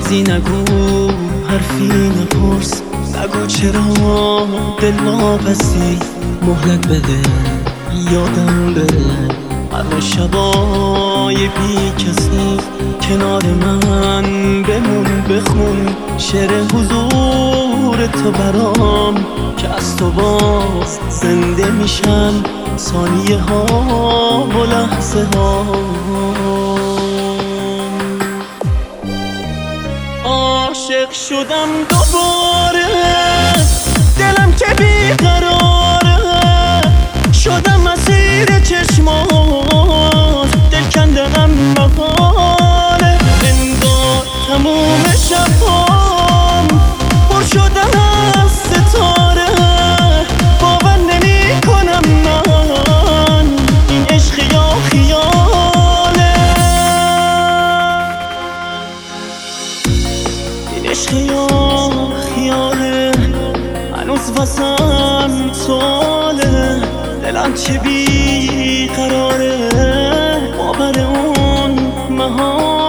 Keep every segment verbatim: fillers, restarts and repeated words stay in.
چیزی نگو، حرفی نپرس، نگو چرا دل واپسی. مهلت بده یادم بره همه شبای بی کسی. کنار من بمون بخون شعر حضور تو برام، که از تو باز زنده میشن ثانیه ها و لحظه ها. عاشق شدم دوباره، دلم که بیقراره، شدم اسیر چشمات، دل کندنم محاله. انگار تموم شبام پر شدن از ستاره، باور نمی کنم من این عشق یا خیاله. این عشق یا خیاله، هنوز واسم سواله. دلم چه بیقراره، باور اون محاله.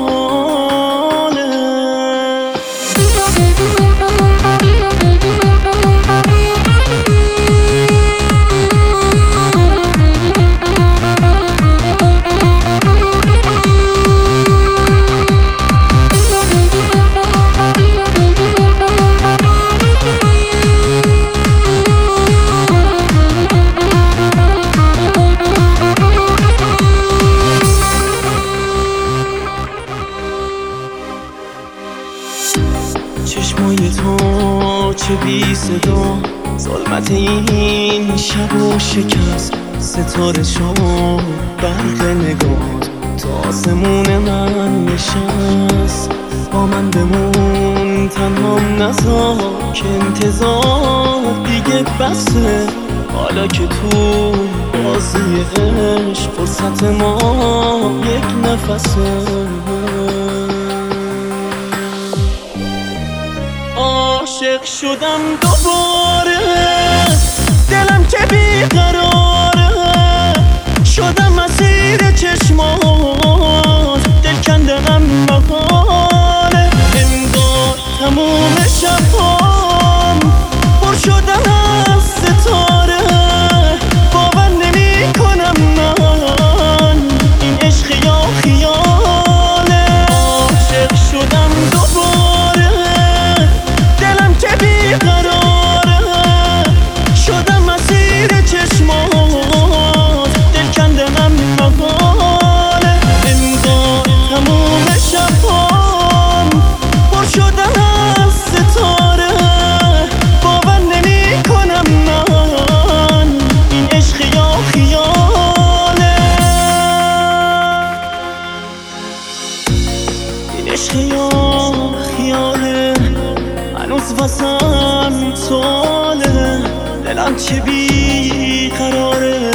چشمای تو چه بی صدا، ظلمت این شب و شکست. ستاره شد برق نگاه، تا آسمون من نشست. با من بمون تنهام نذار، که انتظار دیگه بسه. حالا که تو بازی عشق فرصت ما یک نفسه. عاشق شدم دوباره، دلم که بیقراره، شدم اسیر چشمات، دل کندنم محاله. انگار تموم شبام پر شدن از ستاره، باور نمی کنم من این عشق یا خیاله. عاشق شدم دوباره، بیقراره، شدم اسیر چشمات، دل کندنم محاله. انگار تموم شبام پر شدن از ستاره، باور نمی کنم من این عشق یا خیاله. این عشق یا خیاله، هنوز واسم سواله. دلم چه بیقراره،